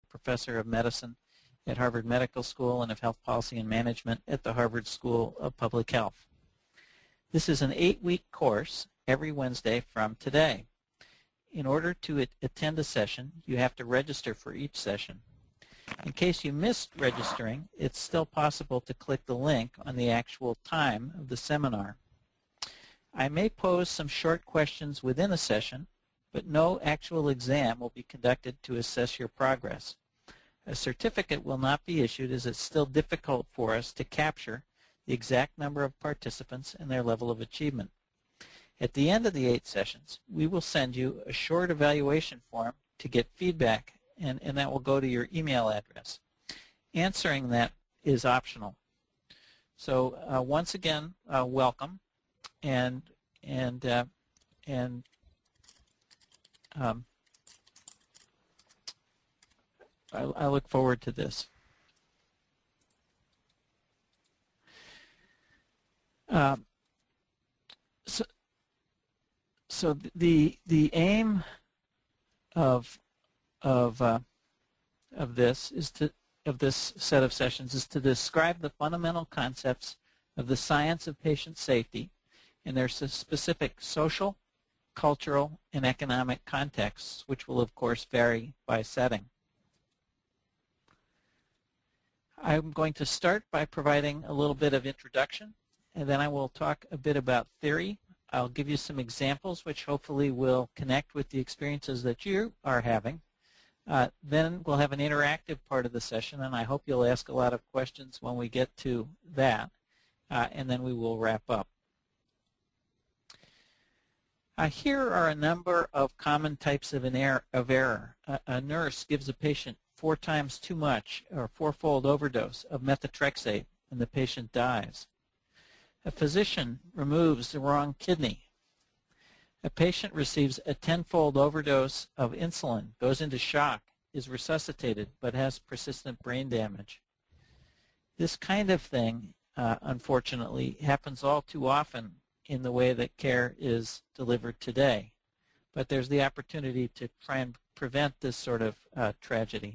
professor of medicine at Harvard Medical School and of Health Policy and Management at the Harvard School of Public Health. This is an 8-week course every Wednesday from today. In order to attend a session, you have to register for each session. In case you missed registering, it's still possible to click the link on the actual time of the seminar. I may pose some short questions within a session, but no actual exam will be conducted to assess your progress. A certificate will not be issued as it's still difficult for us to capture the exact number of participants and their level of achievement. At the end of the 8 sessions, we will send you a short evaluation form to get feedback, and that will go to your email address. Answering that is optional. So once again, welcome, and I look forward to this. So the aim of this set of sessions is to describe the fundamental concepts of the science of patient safety in their specific social, cultural, and economic contexts, which will of course vary by setting. I'm going to start by providing a little bit of introduction, and then I will talk a bit about theory. I'll give you some examples which hopefully will connect with the experiences that you are having. Then we'll have an interactive part of the session, and I hope you'll ask a lot of questions when we get to that, and then we will wrap up. Here are a number of common types of error. A nurse gives a patient 4 times too much or 4-fold overdose of methotrexate, and the patient dies. A physician removes the wrong kidney. A patient receives a 10-fold overdose of insulin, goes into shock, is resuscitated, but has persistent brain damage. This kind of thing, unfortunately, happens all too often in the way that care is delivered today. But there's the opportunity to try and prevent this sort of tragedy.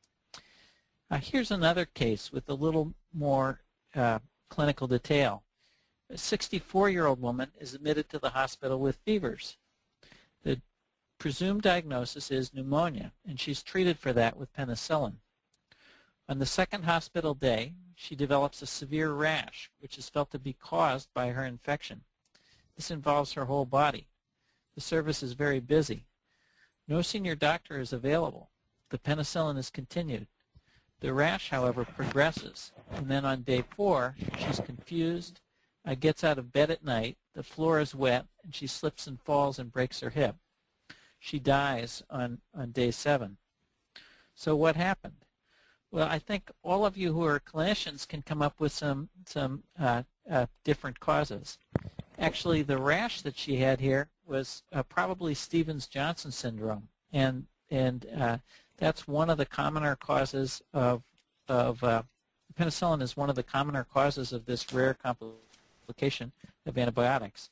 Here's another case with a little more clinical detail. A 64-year-old woman is admitted to the hospital with fevers. The presumed diagnosis is pneumonia, and she's treated for that with penicillin. On the second hospital day, she develops a severe rash, which is felt to be caused by her infection. This involves her whole body. The service is very busy. No senior doctor is available. The penicillin is continued. The rash, however, progresses, and then on day 4, she's confused, gets out of bed at night, the floor is wet, and she slips and falls and breaks her hip. She dies on day 7. So what happened? Well, I think all of you who are clinicians can come up with some different causes. Actually, the rash that she had here was probably Stevens-Johnson syndrome, and that's one of the commoner causes of penicillin is one of the commoner causes of this rare complication of antibiotics.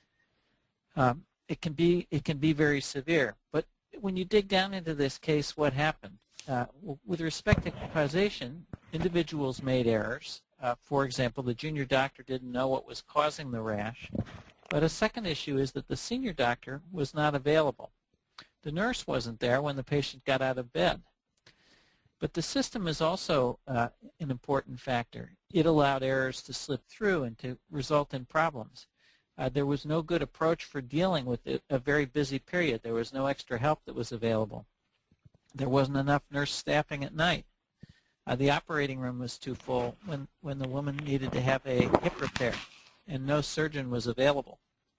It can be very severe. But when you dig down into this case, what happened? With respect to causation, individuals made errors. For example, the junior doctor didn't know what was causing the rash. But a second issue is that the senior doctor was not available. The nurse wasn't there when the patient got out of bed. But the system is also an important factor. It allowed errors to slip through and to result in problems. There was no good approach for dealing with a very busy period. There was no extra help that was available. There wasn't enough nurse staffing at night. The operating room was too full when the woman needed to have a hip repair, and no surgeon was available.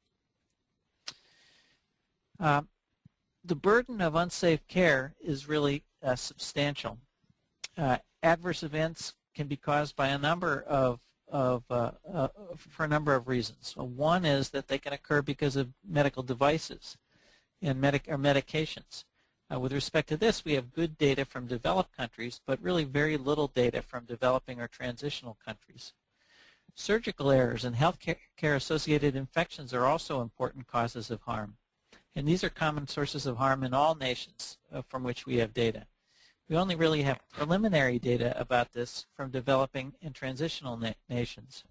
The burden of unsafe care is really substantial. Adverse events can be caused by a number for a number of reasons. One is that they can occur because of medical devices and medications. With respect to this, we have good data from developed countries, but really very little data from developing or transitional countries. Surgical errors and health care-associated infections are also important causes of harm. And these are common sources of harm in all nations from which we have data. We only really have preliminary data about this from developing and transitional nations.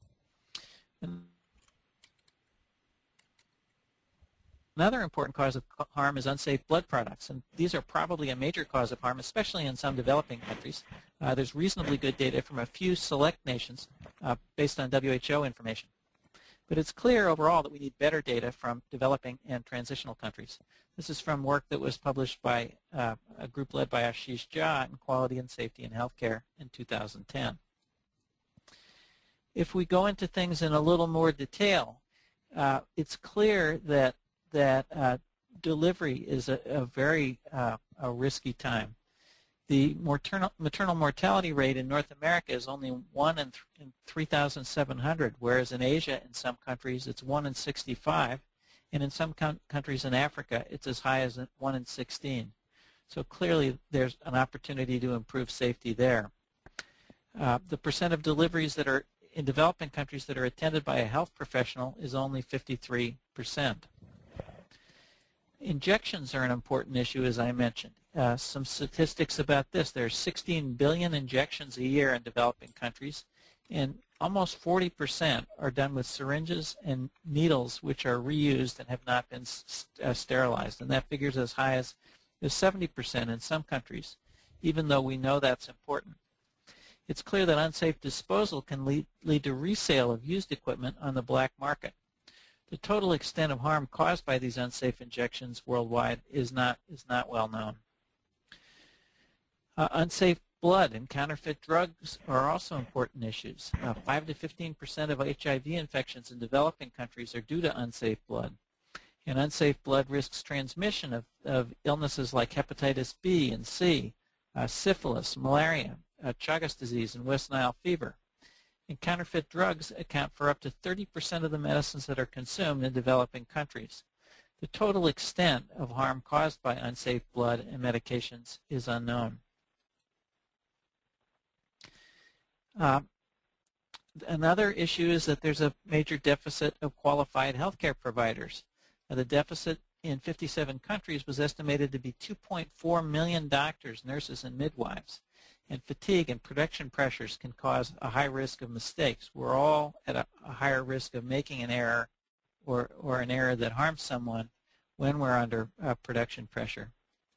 Another important cause of harm is unsafe blood products, and these are probably a major cause of harm, especially in some developing countries. There's reasonably good data from a few select nations based on WHO information. But it's clear overall that we need better data from developing and transitional countries. This is from work that was published by a group led by Ashish Jha in Quality and Safety in Healthcare in 2010. If we go into things in a little more detail, it's clear that delivery is a very risky time. The maternal mortality rate in North America is only 1 in 3,700, whereas in Asia, in some countries, it's 1 in 65, and in some countries in Africa, it's as high as 1 in 16. So clearly, there's an opportunity to improve safety there. The percent of deliveries that are in developing countries that are attended by a health professional is only 53%. Injections are an important issue, as I mentioned. Some statistics about this. There are 16 billion injections a year in developing countries, and almost 40% are done with syringes and needles which are reused and have not been sterilized. And that figures as high as 70% in some countries, even though we know that's important. It's clear that unsafe disposal can lead to resale of used equipment on the black market. The total extent of harm caused by these unsafe injections worldwide is not well known. Unsafe blood and counterfeit drugs are also important issues. 5 to 15% of HIV infections in developing countries are due to unsafe blood. And unsafe blood risks transmission of illnesses like hepatitis B and C, syphilis, malaria, Chagas disease, and West Nile fever. And counterfeit drugs account for up to 30% of the medicines that are consumed in developing countries. The total extent of harm caused by unsafe blood and medications is unknown. Another issue is that there's a major deficit of qualified healthcare providers. The deficit in 57 countries was estimated to be 2.4 million doctors, nurses, and midwives. And fatigue and production pressures can cause a high risk of mistakes. We're all at a higher risk of making an error or an error that harms someone when we're under production pressure.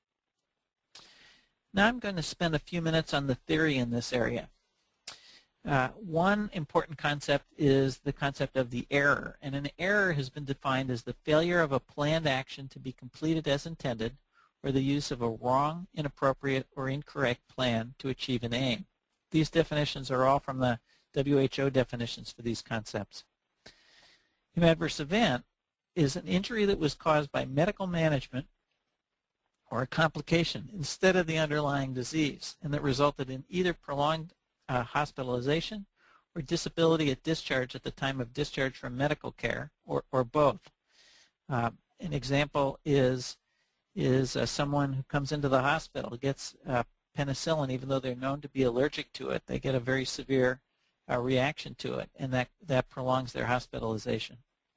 Now I'm going to spend a few minutes on the theory in this area. One important concept is the concept of the error. And an error has been defined as the failure of a planned action to be completed as intended, or the use of a wrong, inappropriate, or incorrect plan to achieve an aim. These definitions are all from the WHO definitions for these concepts. An adverse event is an injury that was caused by medical management or a complication instead of the underlying disease, and that resulted in either prolonged hospitalization or disability at discharge at the time of discharge from medical care, or both. An example is someone who comes into the hospital, gets penicillin even though they're known to be allergic to it. They get a very severe reaction to it, and that prolongs their hospitalization.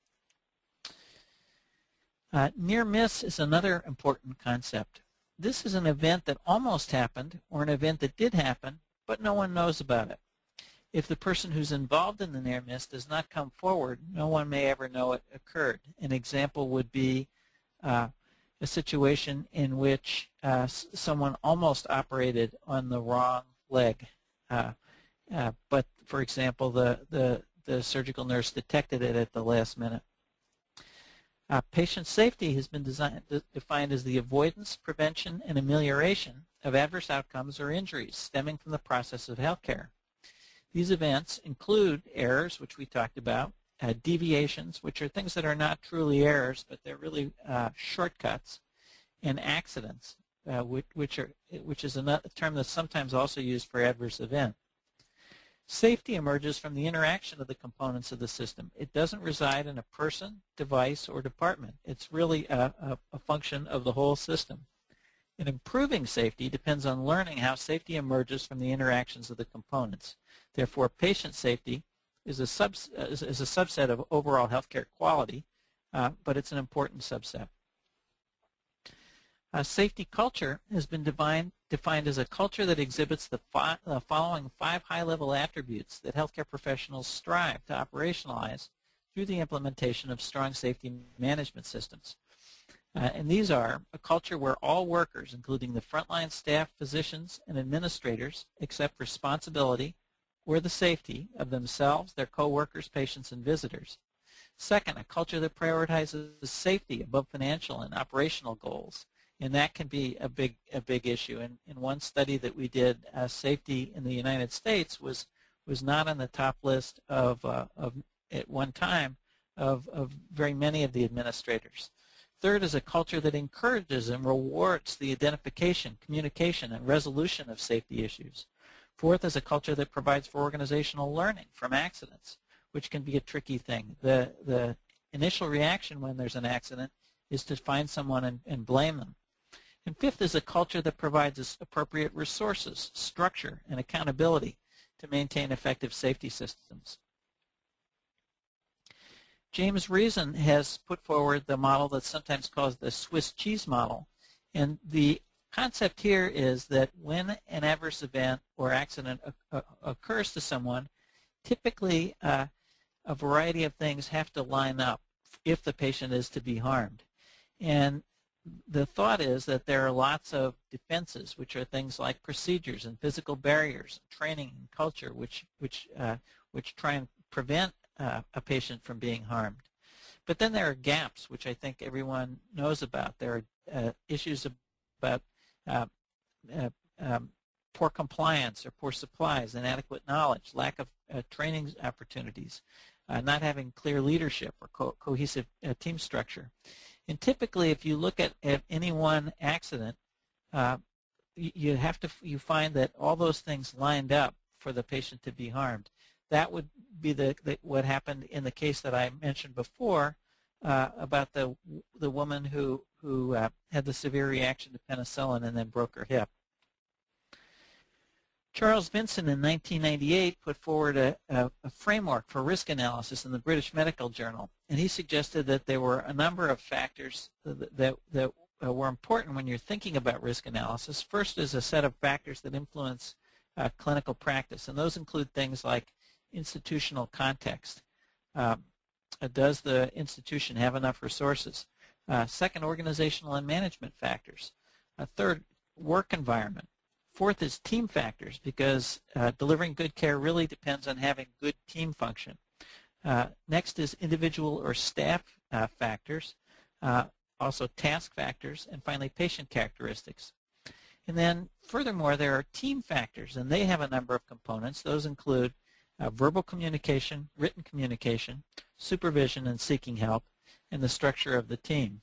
Near miss is another important concept. This is an event that almost happened, or an event that did happen, but no one knows about it. If the person who's involved in the near miss does not come forward, no one may ever know it occurred. An example would be a situation in which someone almost operated on the wrong leg, but for example, the surgical nurse detected it at the last minute. Patient safety has been defined as the avoidance, prevention, and amelioration of adverse outcomes or injuries stemming from the process of healthcare. These events include errors, which we talked about, deviations, which are things that are not truly errors, but they're really shortcuts, and accidents, which is a term that's sometimes also used for adverse event. Safety emerges from the interaction of the components of the system. It doesn't reside in a person, device, or department. It's really a function of the whole system. And improving safety depends on learning how safety emerges from the interactions of the components. Therefore, patient safety is a subset of overall healthcare quality, but it's an important subset. Safety culture has been defined as a culture that exhibits the following 5 high-level attributes that healthcare professionals strive to operationalize through the implementation of strong safety management systems. And these are a culture where all workers, including the frontline staff, physicians, and administrators, accept responsibility or the safety of themselves, their coworkers, patients, and visitors. Second, a culture that prioritizes safety above financial and operational goals. And that can be a big issue. In one study that we did, safety in the United States was not on the top list of at one time of very many of the administrators. Third is a culture that encourages and rewards the identification, communication, and resolution of safety issues. Fourth is a culture that provides for organizational learning from accidents, which can be a tricky thing. The initial reaction when there's an accident is to find someone and blame them. And fifth is a culture that provides appropriate resources, structure, and accountability to maintain effective safety systems. James Reason has put forward the model that's sometimes called the Swiss cheese model. And the concept here is that when an adverse event or accident occurs to someone, typically a variety of things have to line up if the patient is to be harmed. And the thought is that there are lots of defenses, which are things like procedures and physical barriers, training and culture, which try and prevent a patient from being harmed. But then there are gaps, which I think everyone knows about. There are issues about poor compliance or poor supplies, inadequate knowledge, lack of training opportunities, not having clear leadership or cohesive team structure. And typically, if you look at any one accident, you find that all those things lined up for the patient to be harmed. That would be what happened in the case that I mentioned before about the woman who had the severe reaction to penicillin and then broke her hip. Charles Vinson in 1998 put forward a framework for risk analysis in the British Medical Journal, and he suggested that there were a number of factors that were important when you're thinking about risk analysis. First is a set of factors that influence clinical practice, and those include things like institutional context. Does the institution have enough resources? Second, organizational and management factors. Third, work environment. Fourth is team factors, because delivering good care really depends on having good team function. Next is individual or staff factors, also task factors, and finally patient characteristics. And then furthermore, there are team factors, and they have a number of components. Those include verbal communication, written communication, supervision and seeking help, and the structure of the team.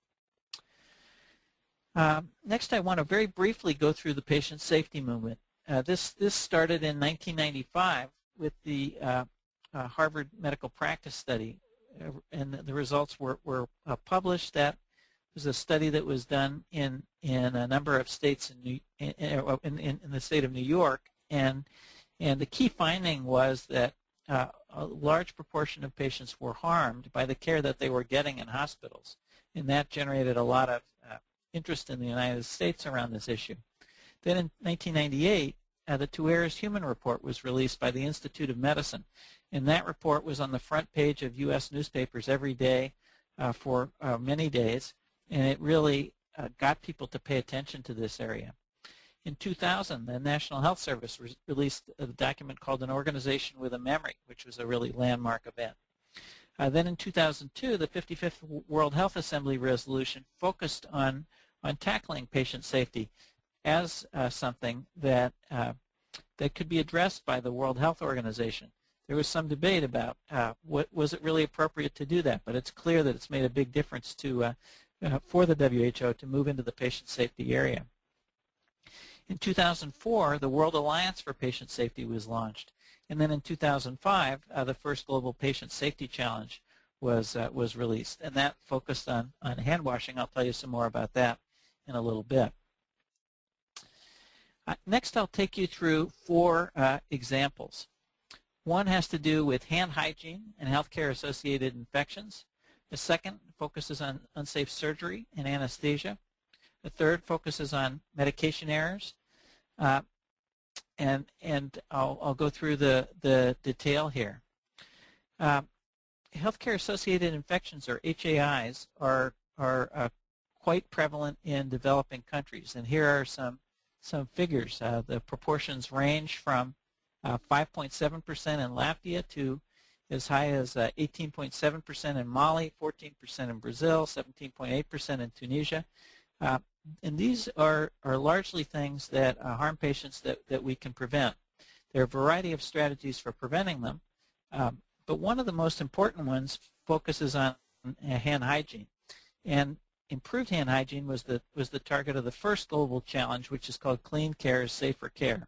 Next, I want to very briefly go through the patient safety movement. This started in 1995 with the Harvard Medical Practice Study, and the results were published. That was a study that was done in a number of states in the state of New York, and the key finding was that a large proportion of patients were harmed by the care that they were getting in hospitals, and that generated a lot of interest in the United States around this issue. Then in 1998, the Tueres Human Report was released by the Institute of Medicine, and that report was on the front page of U.S. newspapers every day for many days, and it really got people to pay attention to this area. In 2000, the National Health Service released a document called An Organization with a Memory, which was a really landmark event. Then in 2002, the 55th World Health Assembly resolution focused on tackling patient safety as something that could be addressed by the World Health Organization. There was some debate about was it really appropriate to do that, but it's clear that it's made a big difference for the WHO to move into the patient safety area. In 2004, the World Alliance for Patient Safety was launched. And then in 2005, the first Global Patient Safety Challenge was released, and that focused on hand washing. I'll tell you some more about that in a little bit. Next, I'll take you through 4 examples. One has to do with hand hygiene and healthcare-associated infections. The second focuses on unsafe surgery and anesthesia. The third focuses on medication errors. And I'll go through the detail here. Healthcare-associated infections, or HAIs, are quite prevalent in developing countries. And here are some figures. The proportions range from 5.7% in Latvia to as high as 18.7% in Mali, 14% in Brazil, 17.8% in Tunisia. And these are largely things that harm patients that we can prevent. There are a variety of strategies for preventing them, but one of the most important ones focuses on hand hygiene. And improved hand hygiene was the target of the first global challenge, which is called Clean Care is Safer Care.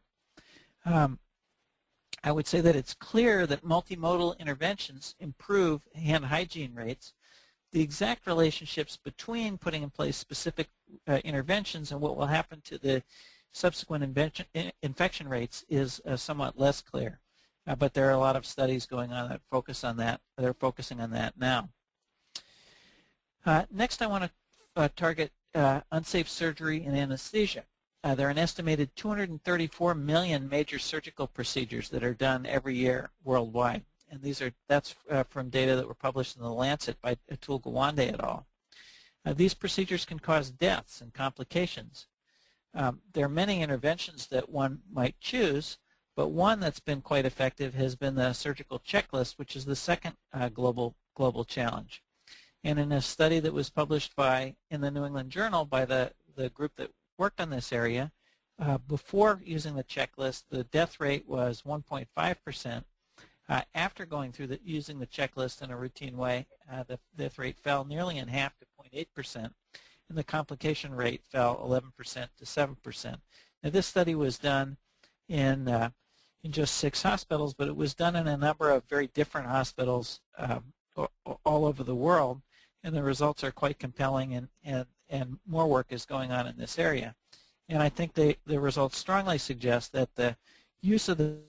I would say that it's clear that multimodal interventions improve hand hygiene rates. The exact relationships between putting in place specific interventions and what will happen to the subsequent infection rates is somewhat less clear. But there are a lot of studies going on that focus on that. They're focusing on that now. Next, I want to target unsafe surgery and anesthesia. There are an estimated 234 million major surgical procedures that are done every year worldwide. And that's from data that were published in The Lancet by Atul Gawande et al. These procedures can cause deaths and complications. There are many interventions that one might choose, but one that's been quite effective has been the surgical checklist, which is the second global challenge. And in a study that was published in the New England Journal by the group that worked on this area, before using the checklist, the death rate was 1.5%. After going through using the checklist in a routine way, the death rate fell nearly in half to 0.8%, and the complication rate fell 11% to 7%. Now, this study was done in just 6 hospitals, but it was done in a number of very different hospitals all over the world, and the results are quite compelling, and more work is going on in this area. And I think the results strongly suggest that the use of the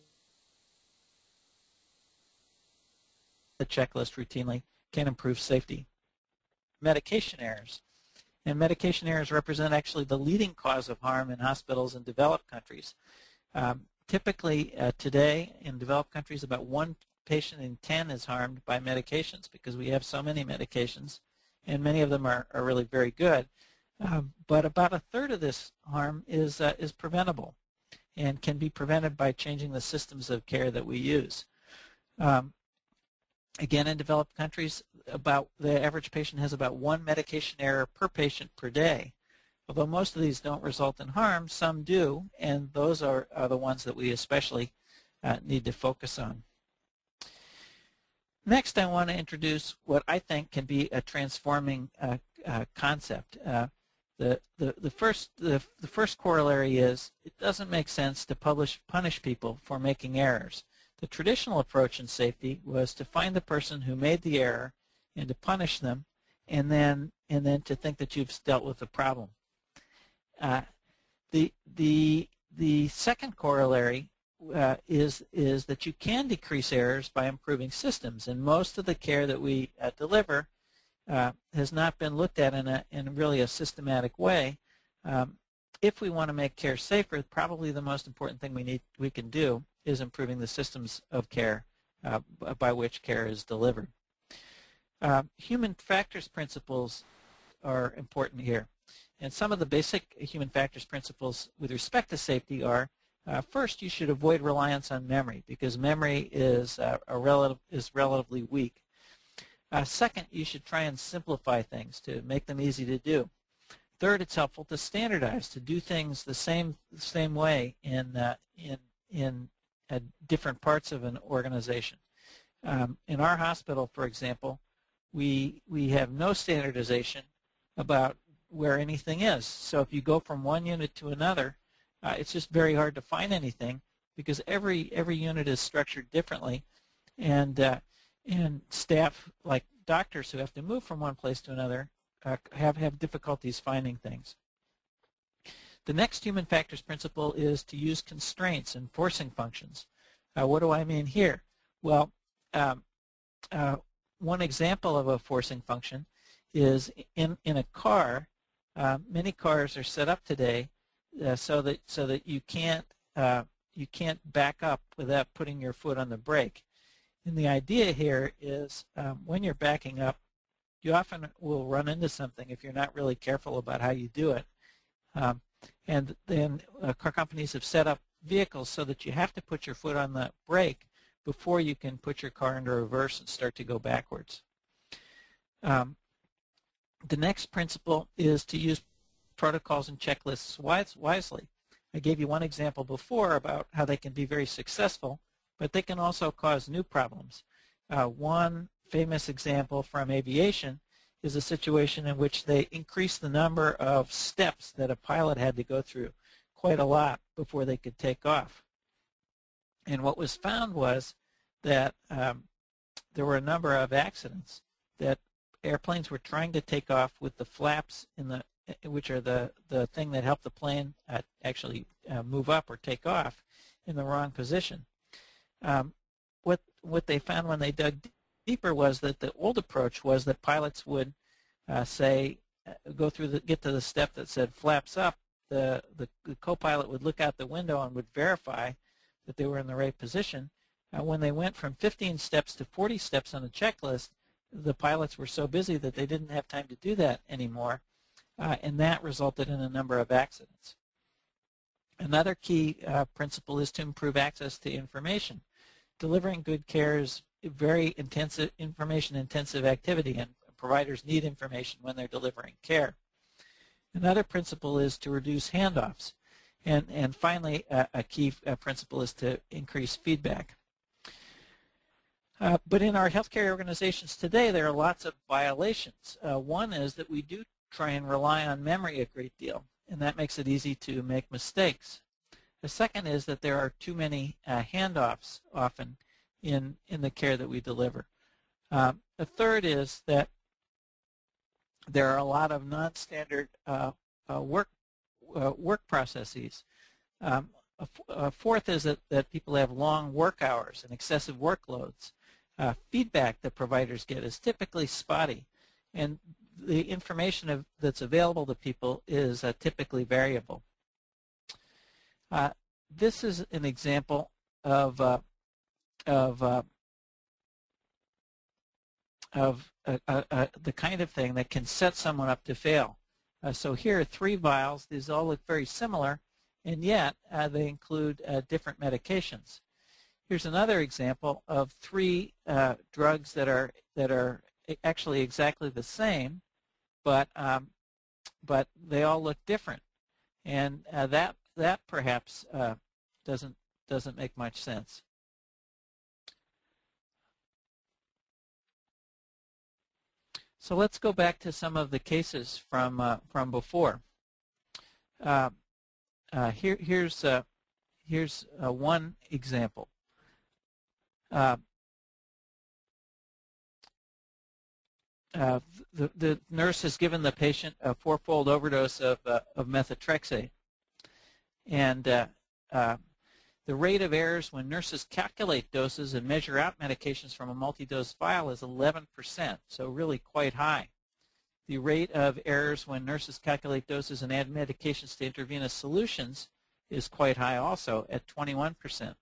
checklist routinely can improve safety. Medication errors. And medication errors represent actually the leading cause of harm in hospitals in developed countries. Typically, today in developed countries, about 1 patient in 10 is harmed by medications because we have so many medications, and many of them are really very good. But about 1/3 of this harm is preventable and can be prevented by changing the systems of care that we use. Again, in developed countries, the average patient has about 1 medication error per patient per day. Although most of these don't result in harm, some do, and those are the ones that we especially need to focus on. Next, I want to introduce what I think can be a transforming concept. The first corollary is it doesn't make sense to punish people for making errors. The traditional approach in safety was to find the person who made the error and to punish them, and then to think that you've dealt with the problem. The second corollary is that you can decrease errors by improving systems, and most of the care that we deliver has not been looked at in really a systematic way. If we want to make care safer, probably the most important thing we can do is improving the systems of care by which care is delivered. Human factors principles are important here. And some of the basic human factors principles with respect to safety are, first, you should avoid reliance on memory because memory is relatively weak. Second, you should try and simplify things to make them easy to do. Third, it's helpful to standardize, to do things the same way in different parts of an organization. In our hospital, for example, we have no standardization about where anything is. So if you go from one unit to another, it's just very hard to find anything because every unit is structured differently, and staff like doctors who have to move from one place to another have difficulties finding things. The next human factors principle is to use constraints and forcing functions. What do I mean here? Well, one example of a forcing function is in a car, Many cars are set up today so that you can't back up without putting your foot on the brake. And the idea here is when you're backing up, you often will run into something if you're not really careful about how you do it. And then car companies have set up vehicles so that you have to put your foot on the brake before you can put your car into reverse and start to go backwards. The next principle is to use protocols and checklists wisely. I gave you one example before about how they can be very successful, but they can also cause new problems. One famous example from aviation is a situation in which they increased the number of steps that a pilot had to go through quite a lot before they could take off. And what was found was that there were a number of accidents that airplanes were trying to take off with the flaps which are the thing that help the plane actually move up or take off, in the wrong position. What they found when they dug deeper was that the old approach was that pilots would get to the step that said flaps up. The co-pilot would look out the window and would verify that they were in the right position. When they went from 15 steps to 40 steps on the checklist, the pilots were so busy that they didn't have time to do that anymore, and that resulted in a number of accidents. Another key principle is to improve access to information. Delivering good care is a very information-intensive activity, and providers need information when they're delivering care. Another principle is to reduce handoffs. And finally, a key principle is to increase feedback. But in our healthcare organizations today, there are lots of violations. One is that we do try and rely on memory a great deal, and that makes it easy to make mistakes. The second is that there are too many handoffs often in the care that we deliver. The third is that there are a lot of non-standard work processes. A fourth is that people have long work hours and excessive workloads. Feedback that providers get is typically spotty, and the information that's available to people is typically variable. This is an example of the kind of thing that can set someone up to fail. So here are 3 vials. These all look very similar, and yet they include different medications. Here's another example of 3 drugs that are actually exactly the same, but they all look different, and that perhaps doesn't make much sense. So let's go back to some of the cases from before. Here's one example. The nurse has given the patient a 4-fold overdose of methotrexate, and the rate of errors when nurses calculate doses and measure out medications from a multi-dose vial is 11%, so really quite high. The rate of errors when nurses calculate doses and add medications to intravenous solutions is quite high also, at 21%.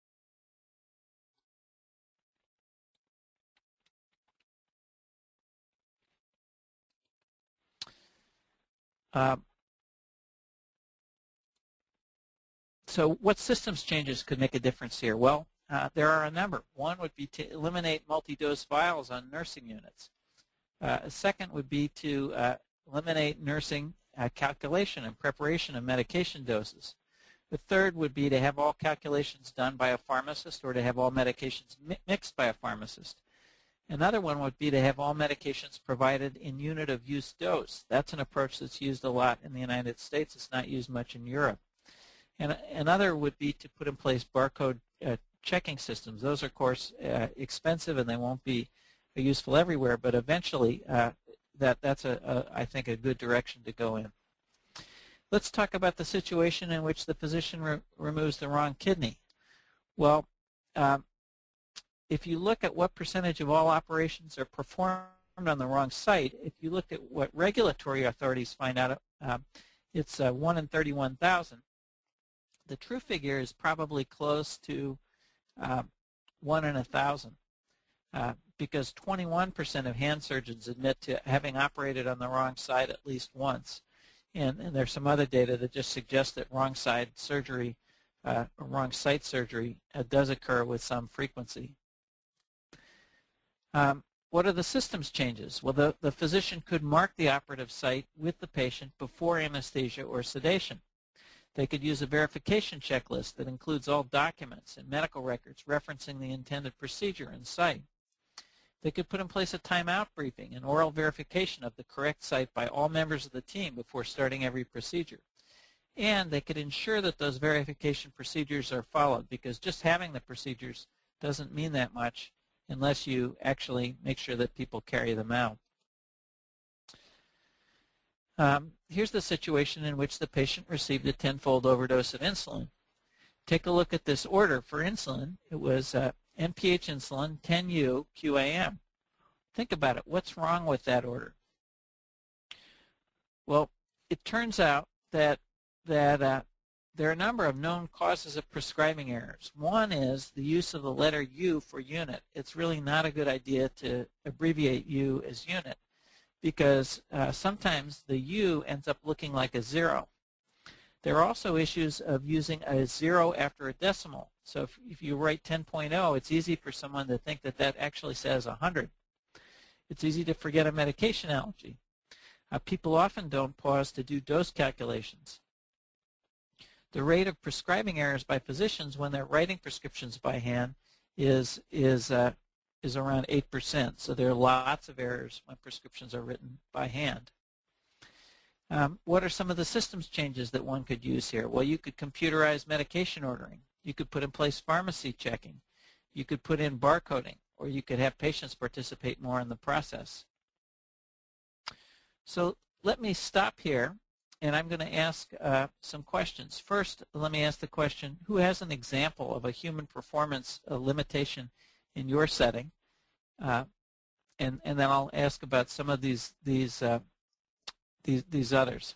So what systems changes could make a difference here? Well, there are a number. One would be to eliminate multi-dose vials on nursing units. A second would be to eliminate nursing calculation and preparation of medication doses. The third would be to have all calculations done by a pharmacist, or to have all medications mixed by a pharmacist. Another one would be to have all medications provided in unit of use dose. That's an approach that's used a lot in the United States. It's not used much in Europe. And another would be to put in place barcode checking systems. Those are, of course, expensive, and they won't be useful everywhere, but eventually that's, I think, a good direction to go in. Let's talk about the situation in which the physician removes the wrong kidney. Well, if you look at what percentage of all operations are performed on the wrong site, if you look at what regulatory authorities find out, it's 1 in 31,000. The true figure is probably close to 1 in 1,000 because 21% of hand surgeons admit to having operated on the wrong side at least once. And there's some other data that just suggests that wrong side surgery or wrong site surgery does occur with some frequency. What are the systems changes? Well, the physician could mark the operative site with the patient before anesthesia or sedation. They could use a verification checklist that includes all documents and medical records referencing the intended procedure and site. They could put in place a timeout briefing and oral verification of the correct site by all members of the team before starting every procedure. And they could ensure that those verification procedures are followed, because just having the procedures doesn't mean that much unless you actually make sure that people carry them out. Here's the situation in which the patient received a 10-fold overdose of insulin. Take a look at this order for insulin. It was NPH insulin, 10U, QAM. Think about it. What's wrong with that order? Well, it turns out that there are a number of known causes of prescribing errors. One is the use of the letter U for unit. It's really not a good idea to abbreviate U as unit, because sometimes the U ends up looking like a 0. There are also issues of using a 0 after a decimal. So if you write 10.0, it's easy for someone to think that that actually says 100. It's easy to forget a medication allergy. People often don't pause to do dose calculations. The rate of prescribing errors by physicians when they're writing prescriptions by hand is around 8%. So there are lots of errors when prescriptions are written by hand. What are some of the systems changes that one could use here? Well, you could computerize medication ordering. You could put in place pharmacy checking. You could put in barcoding, or you could have patients participate more in the process. So let me stop here, and I'm going to ask some questions. First, let me ask the question, who has an example of a human performance limitation in your setting? And then I'll ask about some of these others.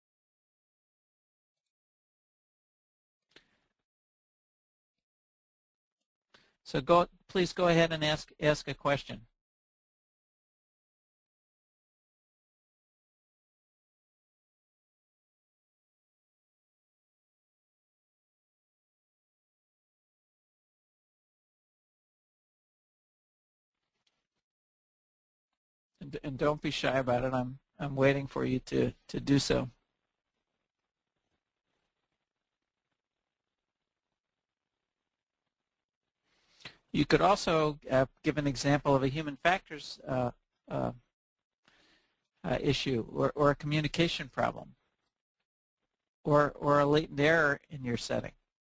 So please go ahead and ask a question. And don't be shy about it. I'm waiting for you to do so. You could also give an example of a human factors issue or a communication problem or a latent error in your setting.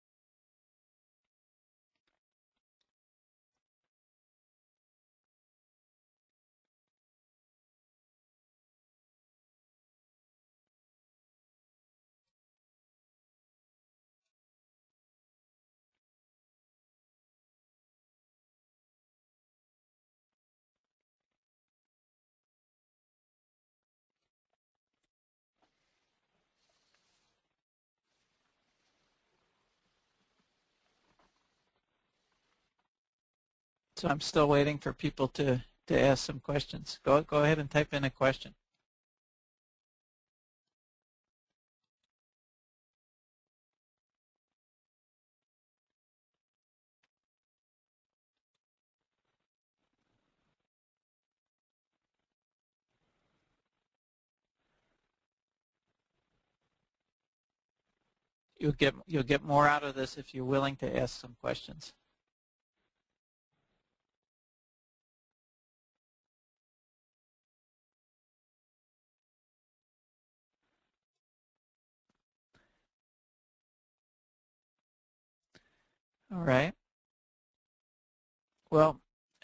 So I'm still waiting for people to ask some questions. Go ahead and type in a question. You'll get more out of this if you're willing to ask some questions. All right. Well,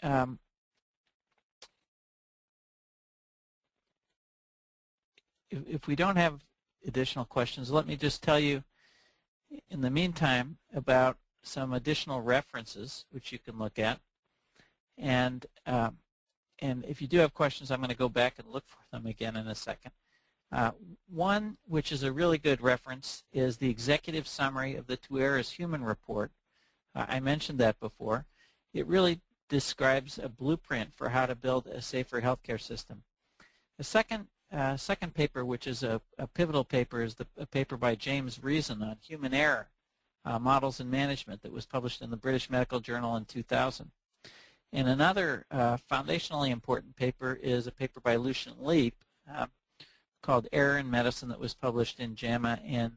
if we don't have additional questions, let me just tell you in the meantime about some additional references which you can look at. And and if you do have questions, I'm going to go back and look for them again in a second. One, which is a really good reference, is the executive summary of the TWERA's human report. I mentioned that before. It really describes a blueprint for how to build a safer healthcare system. The second paper, which is a pivotal paper, is a paper by James Reason on human error, models and management, that was published in the British Medical Journal in 2000. And another foundationally important paper is a paper by Lucian Leap called Error in Medicine, that was published in JAMA in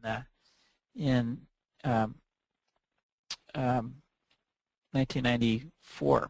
1994.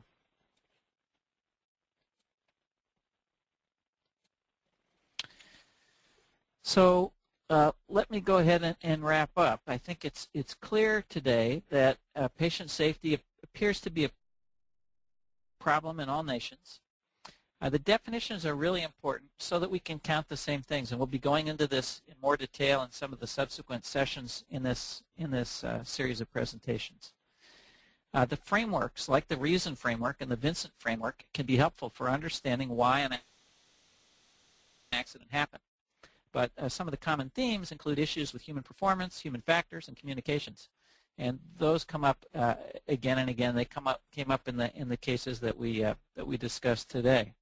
So let me go ahead and wrap up. I think it's clear today that patient safety appears to be a problem in all nations. The definitions are really important so that we can count the same things, and we'll be going into this in more detail in some of the subsequent sessions in this series of presentations. The frameworks, like the Reason framework and the Vincent framework, can be helpful for understanding why an accident happened. But some of the common themes include issues with human performance, human factors, and communications. And those come up again and again. They came up in the cases that we discussed today.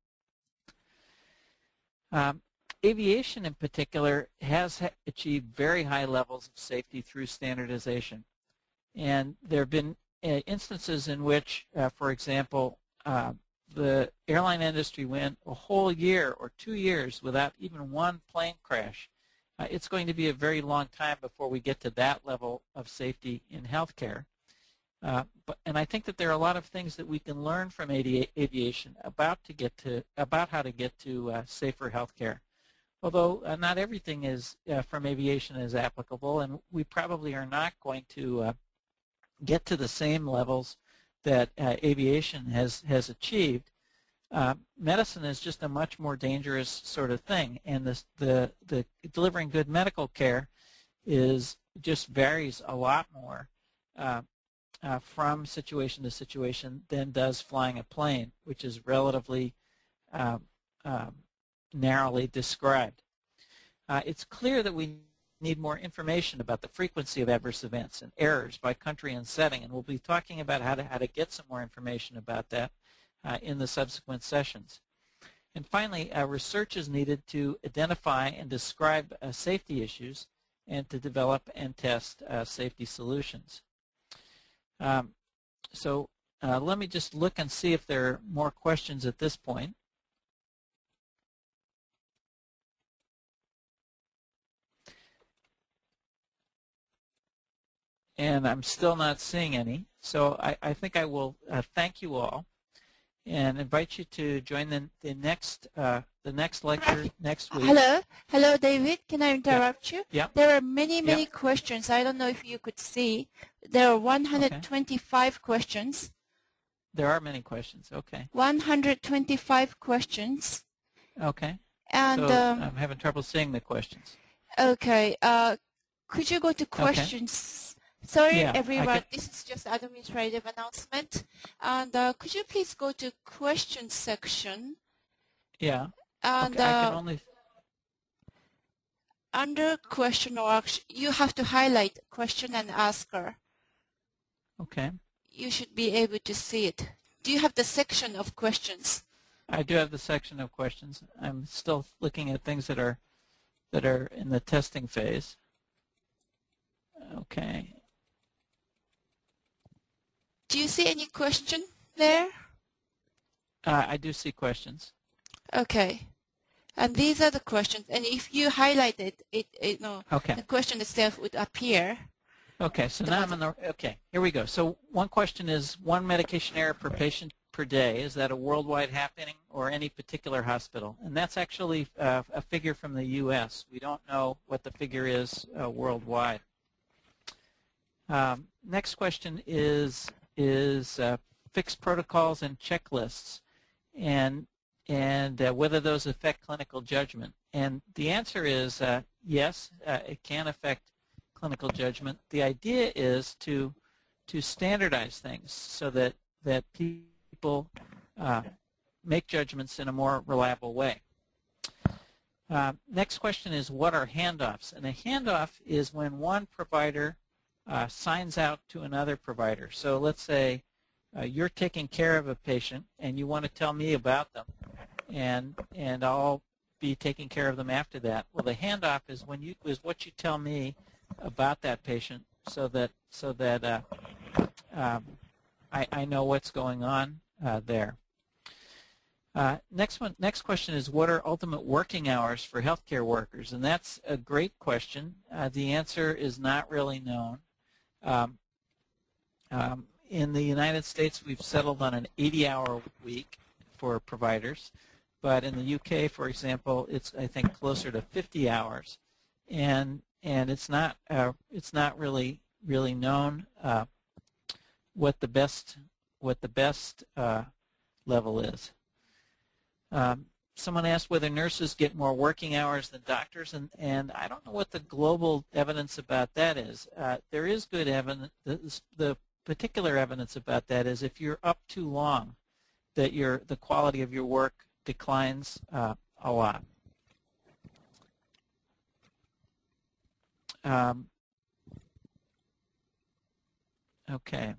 Aviation, in particular, has achieved very high levels of safety through standardization. And there have been instances in which, for example, the airline industry went a whole year or 2 years without even one plane crash. It's going to be a very long time before we get to that level of safety in healthcare. And I think that there are a lot of things that we can learn from aviation about how to get to safer healthcare. Although not everything is from aviation is applicable, and we probably are not going to get to the same levels that aviation has achieved. Medicine is just a much more dangerous sort of thing, and the delivering good medical care just varies a lot more from situation to situation than does flying a plane, which is relatively narrowly described. It's clear that we need more information about the frequency of adverse events and errors by country and setting, and we'll be talking about how to get some more information about that in the subsequent sessions. And finally, research is needed to identify and describe safety issues and to develop and test safety solutions. So let me just look and see if there are more questions at this point. And I'm still not seeing any. So I think I will thank you all and invite you to join the next lecture next week. Hello, David. Can I interrupt you? Yeah. There are many questions. I don't know if you could see. There are 125 questions. There are many questions. Okay. 125 questions. Okay. And so I'm having trouble seeing the questions. Okay. Could you go to questions? Okay. Sorry, everyone. This is just administrative announcement. And could you please go to questions section? Yeah. And okay. I can only. Under question or action, you have to highlight question and asker. Okay. You should be able to see it. Do you have the section of questions? I do have the section of questions. I'm still looking at things that are in the testing phase. Okay. Do you see any question there? I do see questions. Okay. And these are the questions. And if you highlight it, okay. The question itself would appear. Okay. So now I'm in the. Okay. Here we go. So one question is one medication error per patient per day. Is that a worldwide happening or any particular hospital? And that's actually a figure from the U.S. We don't know what the figure is worldwide. Next question is fixed protocols and checklists, and whether those affect clinical judgment. And the answer is yes, it can affect clinical judgment. The idea is to standardize things so that people make judgments in a more reliable way. Next question is, what are handoffs? And a handoff is when one provider signs out to another provider. So let's say you're taking care of a patient and you want to tell me about them, and I'll be taking care of them after that. Well, the handoff is what you tell me about that patient, so that I know what's going on there. Next question is, what are ultimate working hours for healthcare workers? And that's a great question. The answer is not really known. In the United States, we've settled on an 80-hour week for providers, but in the UK, for example, it's, I think, closer to 50 hours, and it's not really known what the best level is. Someone asked whether nurses get more working hours than doctors, and I don't know what the global evidence about that is. There is good evidence. The particular evidence about that is if you're up too long, that the quality of your work declines a lot. Okay.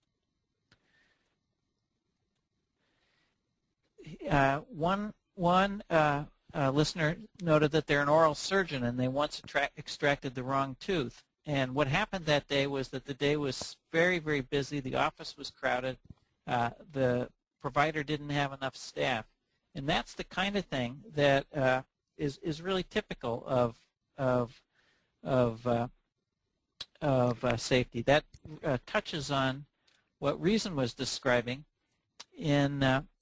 One listener noted that they're an oral surgeon and they once extracted the wrong tooth. And what happened that day was that the day was very, very busy. The office was crowded. The provider didn't have enough staff. And that's the kind of thing that is really typical of safety. That touches on what Reason was describing in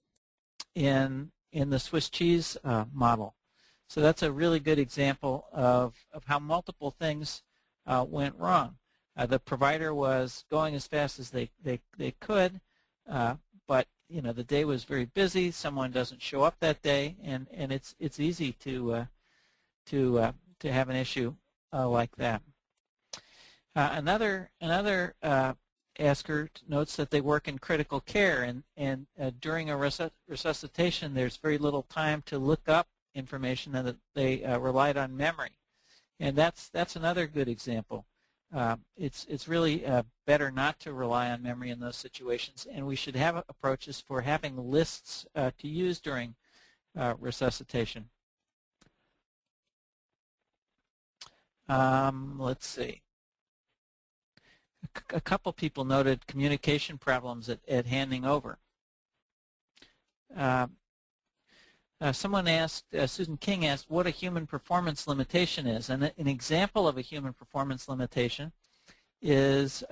the Swiss cheese model. So that's a really good example of how multiple things went wrong. The provider was going as fast as they could, but the day was very busy. Someone doesn't show up that day, and it's easy to have an issue like that. Another asker notes that they work in critical care, and during a resuscitation, there's very little time to look up information, and that they relied on memory. And that's another good example. It's really better not to rely on memory in those situations, and we should have approaches for having lists to use during resuscitation. Let's see. A couple people noted communication problems at handing over. Someone asked, Susan King asked, what a human performance limitation is. And an example of a human performance limitation is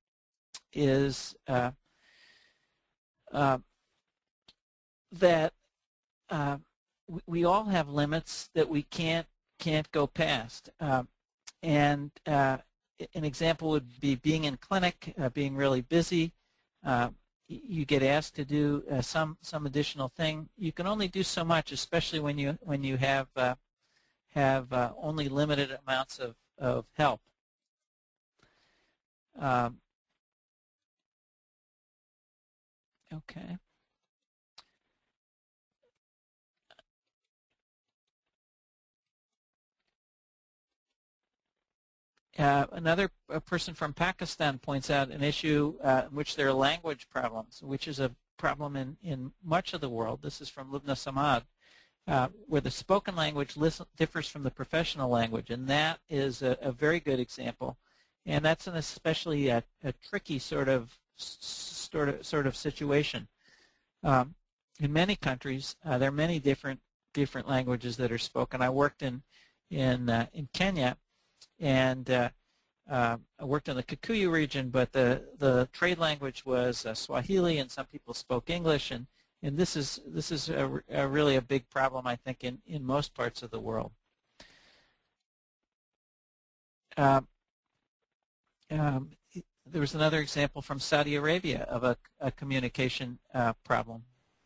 that we all have limits that we can't go past. An example would be being in clinic, being really busy. You get asked to do some additional thing. You can only do so much, especially when you have only limited amounts of help. Okay. Another person from Pakistan points out an issue in which there are language problems, which is a problem in much of the world. This is from Lubna Samad, where the spoken language differs from the professional language, and that is a very good example. And that's an especially a tricky sort of situation. In many countries, there are many different languages that are spoken. I worked in Kenya. And I worked in the Kikuyu region, but the trade language was Swahili, and some people spoke English, and this is really a big problem, I think, in most parts of the world. There was another example from Saudi Arabia of a communication problem.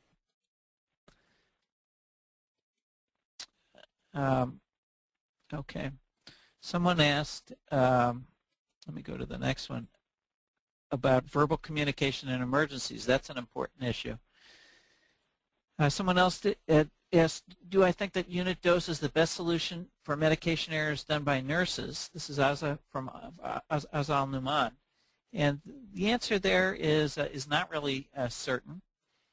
Okay. Someone asked, let me go to the next one, about verbal communication in emergencies. That's an important issue. Someone else asked, do I think that unit dose is the best solution for medication errors done by nurses? This is Aza from Azal Numan. And the answer there is not really certain.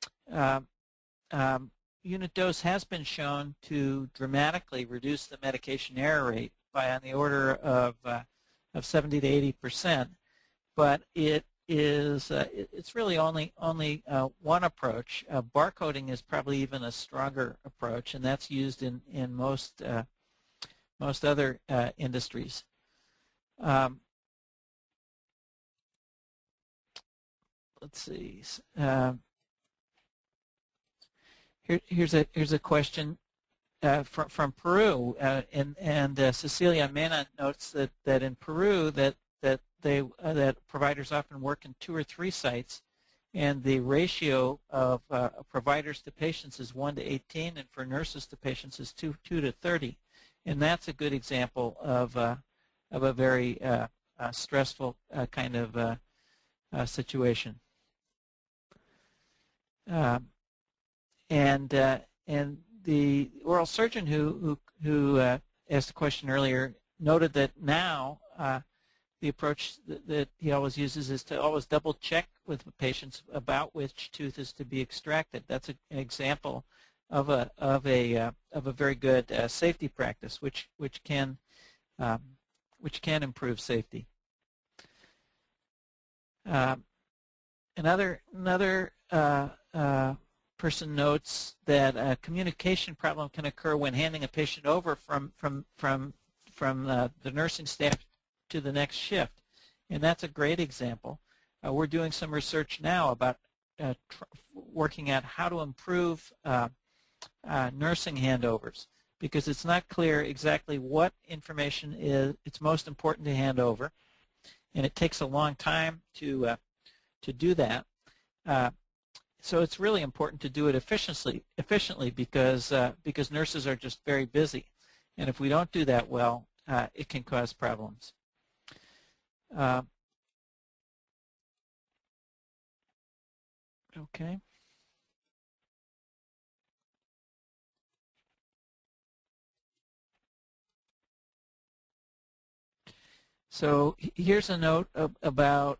Unit dose has been shown to dramatically reduce the medication error rate by on the order of 70 to 80%, but it's really only one approach. Barcoding is probably even a stronger approach, and that's used in most other industries. Let's see. Here's a question from Peru, and Cecilia Mena notes that in Peru that providers often work in 2 or 3 sites, and the ratio of providers to patients is 1 to 18, and for nurses to patients is 2 to 30, and that's a good example of a very stressful kind of situation. And the oral surgeon who asked the question earlier noted that now the approach that he always uses is to always double check with the patients about which tooth is to be extracted. That's an example of a very good safety practice, which can improve safety. Another person notes that a communication problem can occur when handing a patient over from the nursing staff to the next shift, and that's a great example. We're doing some research now about working out how to improve nursing handovers, because it's not clear exactly what information it's most important to hand over, and it takes a long time to do that. So it's really important to do it efficiently because nurses are just very busy, and if we don't do that well, it can cause problems. Okay. So here's a note about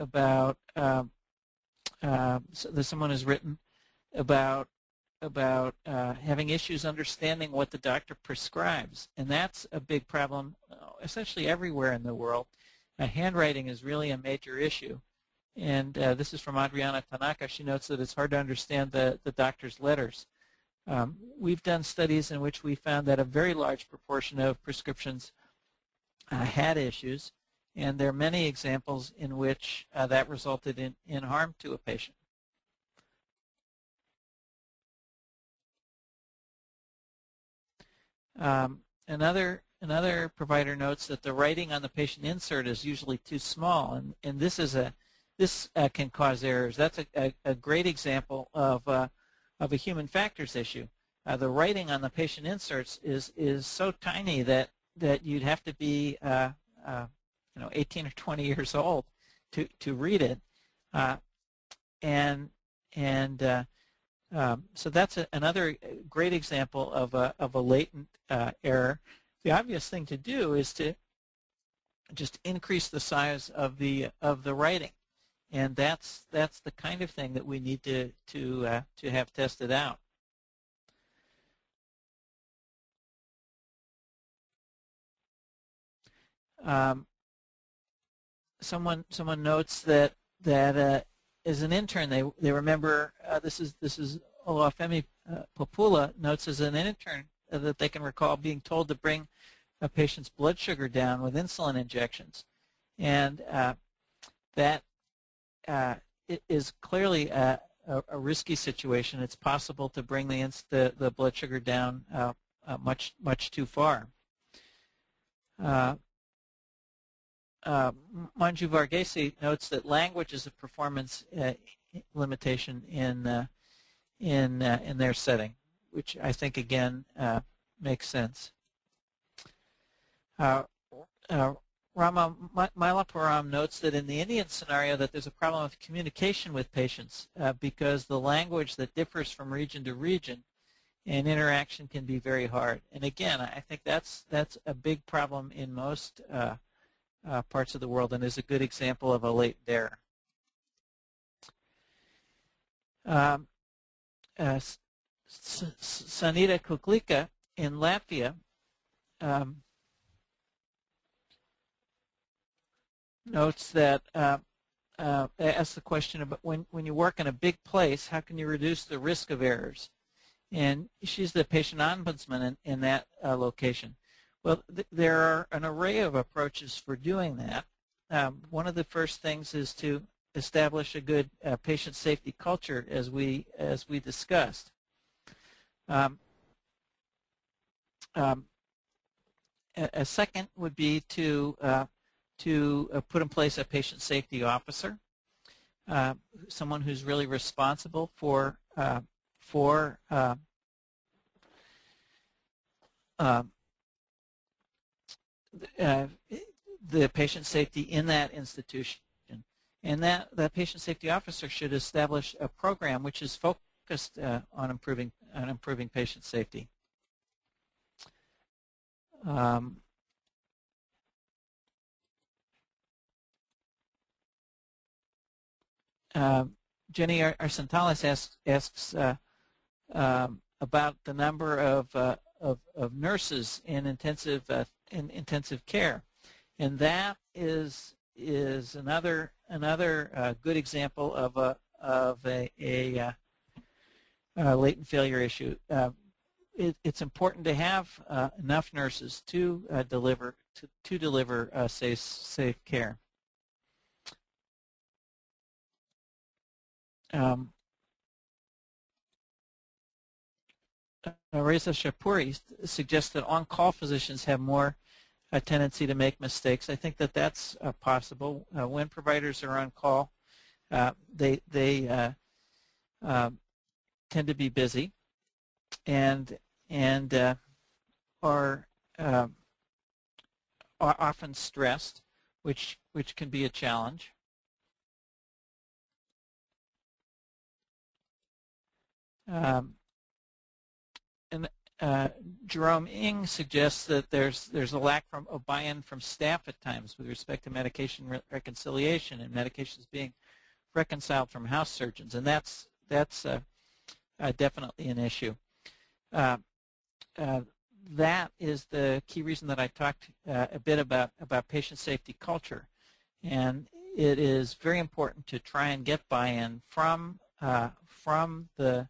so someone has written about having issues understanding what the doctor prescribes, and that's a big problem essentially everywhere in the world. Handwriting is really a major issue, and this is from Adriana Tanaka. She notes that it's hard to understand the doctor's letters. We've done studies in which we found that a very large proportion of prescriptions had issues, and there are many examples in which that resulted in harm to a patient. Another provider notes that the writing on the patient insert is usually too small, and this can cause errors. That's a great example of a human factors issue. The writing on the patient inserts is so tiny that you'd have to be 18 or 20 years old to read it, so that's another great example of a latent error. The obvious thing to do is to just increase the size of the writing, and that's the kind of thing that we need to have tested out. Someone notes that as an intern they remember this is Olafemi Popula notes as an intern that they can recall being told to bring a patient's blood sugar down with insulin injections, and that it is clearly a risky situation. It's possible to bring the blood sugar down much too far. Manju Varghese notes that language is a performance limitation in their setting, which I think again makes sense. Rama Mailapuram notes that in the Indian scenario that there's a problem with communication with patients because the language that differs from region to region and interaction can be very hard. And again, I think that's a big problem in most parts of the world and is a good example of a latent error. Sanita Kuklika in Latvia notes that asks the question about when you work in a big place, how can you reduce the risk of errors? And she's the patient ombudsman in that location. Well, there are an array of approaches for doing that. One of the first things is to establish a good patient safety culture, as we discussed. A second would be to put in place a patient safety officer, someone who's really responsible for the patient safety in that institution. And that patient safety officer should establish a program which is focused on improving patient safety. Jenny Arsentalis asks about the number of nurses in intensive care, and that is another good example of a latent failure issue. It's important to have enough nurses to deliver safe care. Reza Shapuri suggests that on-call physicians have more a tendency to make mistakes. I think that that's possible. When providers are on call, they tend to be busy and are often stressed, which can be a challenge. Jerome Ng suggests that there's a lack of buy-in from staff at times with respect to medication reconciliation and medications being reconciled from house surgeons, and that's definitely an issue. That is the key reason that I talked a bit about patient safety culture, and it is very important to try and get buy-in from the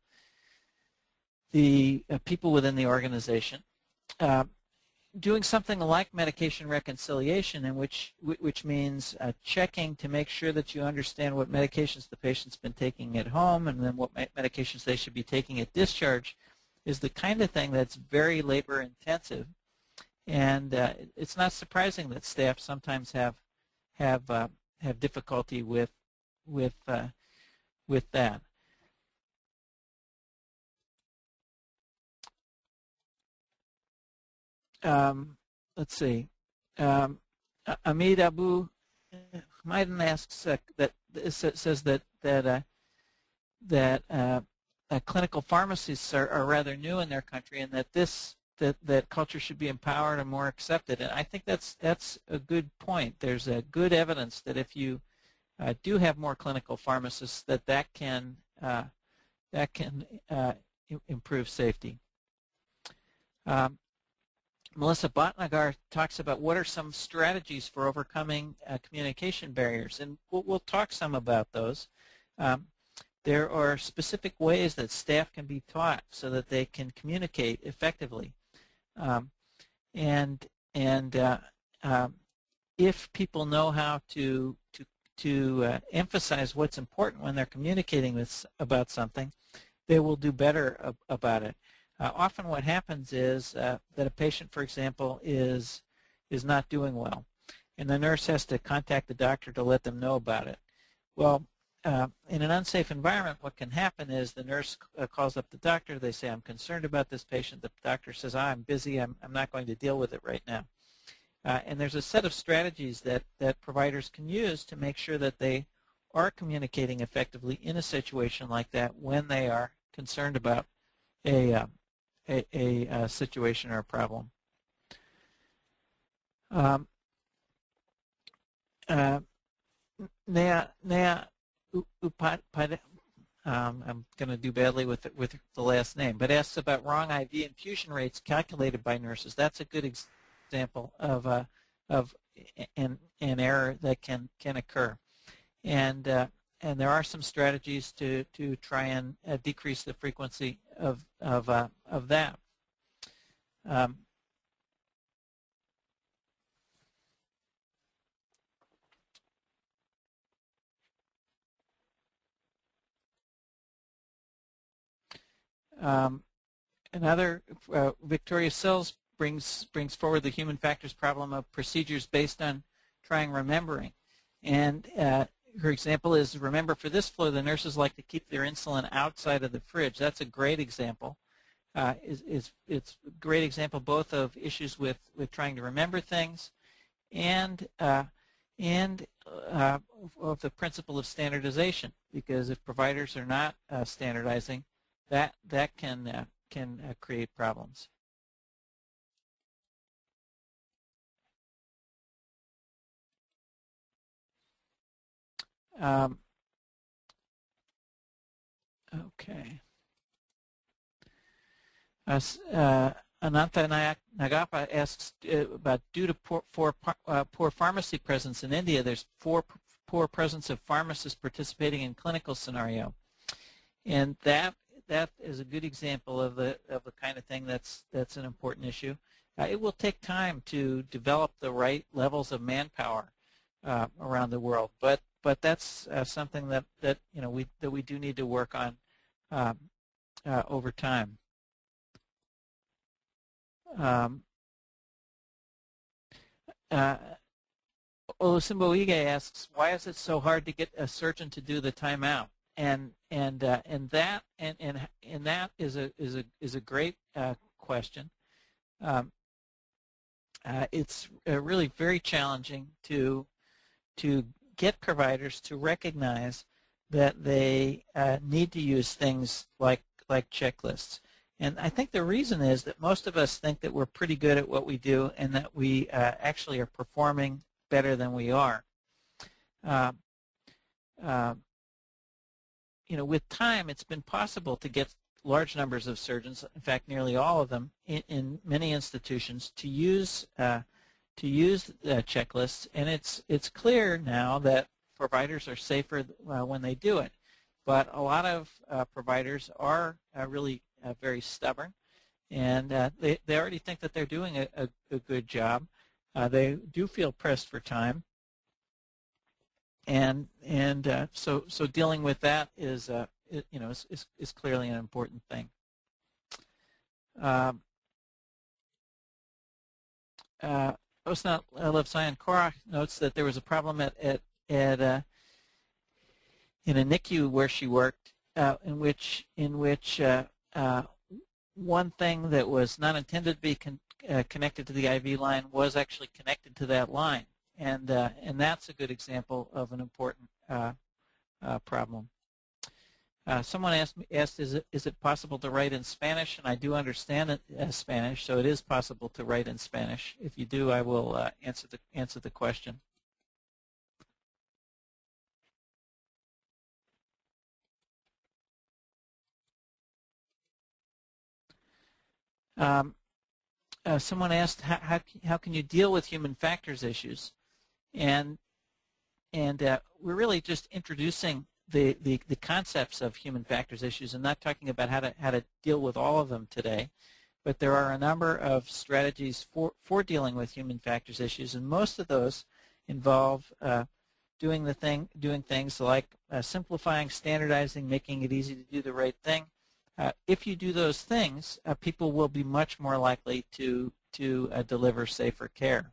people within the organization. Doing something like medication reconciliation, in which means checking to make sure that you understand what medications the patient's been taking at home and then what medications they should be taking at discharge, is the kind of thing that's very labor intensive, and it's not surprising that staff sometimes have difficulty with that. Let's see. Hamid Abu Maidan asks says that clinical pharmacists are rather new in their country, and that culture should be empowered and more accepted. And I think that's a good point. There's a good evidence that if you do have more clinical pharmacists, that can improve safety. Melissa Bhatnagar talks about what are some strategies for overcoming communication barriers, and we'll talk some about those. There are specific ways that staff can be taught so that they can communicate effectively, and if people know how to emphasize what's important when they're communicating about something, they will do better about it. Often what happens is that a patient, for example, is not doing well, and the nurse has to contact the doctor to let them know about it. Well, in an unsafe environment, what can happen is the nurse calls up the doctor. They say, I'm concerned about this patient. The doctor says, I'm busy. I'm not going to deal with it right now. And there's a set of strategies that providers can use to make sure that they are communicating effectively in a situation like that when they are concerned about a situation or a problem. I'm going to do badly with the last name, but asks about wrong IV infusion rates calculated by nurses. That's a good example of an error that can occur, and there are some strategies to try and decrease the frequency of that. Another, Victoria Sills brings forward the human factors problem of procedures based on trying remembering. And her example is, remember, for this flow, the nurses like to keep their insulin outside of the fridge. That's a great example. It's a great example both of issues with trying to remember things and of the principle of standardization, because if providers are not standardizing, that can create problems. Okay. Anantha Nagapa asks about, due to poor pharmacy presence in India, there's poor presence of pharmacists participating in clinical scenario, and that is a good example of the kind of thing that's an important issue. It will take time to develop the right levels of manpower around the world, but that's something that we do need to work on over time. Olusimbo Ige asks, why is it so hard to get a surgeon to do the timeout? And that is a great question. It's really very challenging to get providers to recognize that they need to use things like checklists. And I think the reason is that most of us think that we're pretty good at what we do and that we actually are performing better than we are. With time, it's been possible to get large numbers of surgeons, in fact, nearly all of them, in many institutions, to use checklists, and it's clear now that providers are safer when they do it. But a lot of providers are really very stubborn, and they already think that they're doing a good job. They do feel pressed for time, and so dealing with that is clearly an important thing. Osnat Levsayan Korach notes that there was a problem in a NICU where she worked, in which one thing that was not intended to be connected to the IV line was actually connected to that line, and that's a good example of an important problem. Someone asked, is it possible to write in Spanish? And I do understand Spanish, so it is possible to write in Spanish. If you do, I will answer the question. Someone asked, how can you deal with human factors issues? And we're really just introducing the concepts of human factors issues and not talking about how to deal with all of them today. But there are a number of strategies for dealing with human factors issues, and most of those involve doing things like simplifying, standardizing, making it easy to do the right thing. If you do those things, people will be much more likely to deliver safer care.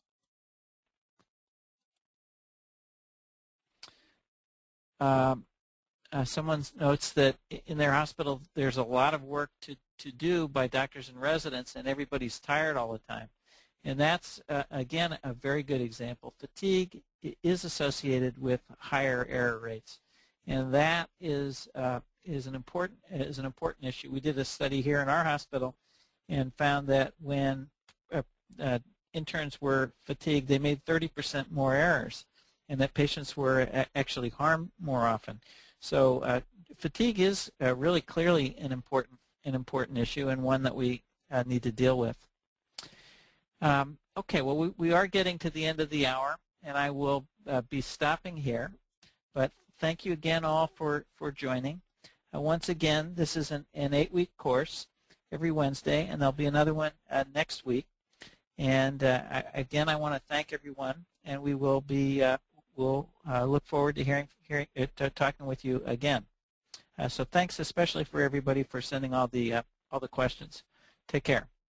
Someone notes that in their hospital there's a lot of work to do by doctors and residents, and everybody's tired all the time. And that's, again, a very good example. Fatigue is associated with higher error rates, and that is an important issue. We did a study here in our hospital and found that when interns were fatigued, they made 30% more errors, and that patients were actually harmed more often. So fatigue is really clearly an important issue, and one that we need to deal with. Okay, well, we are getting to the end of the hour, and I will be stopping here. But thank you again all for joining. Once again, this is an 8-week course every Wednesday, and there'll be another one next week. And again, I want to thank everyone, and we will be we'll look forward to talking with you again. So thanks especially for everybody for sending all the questions. Take care.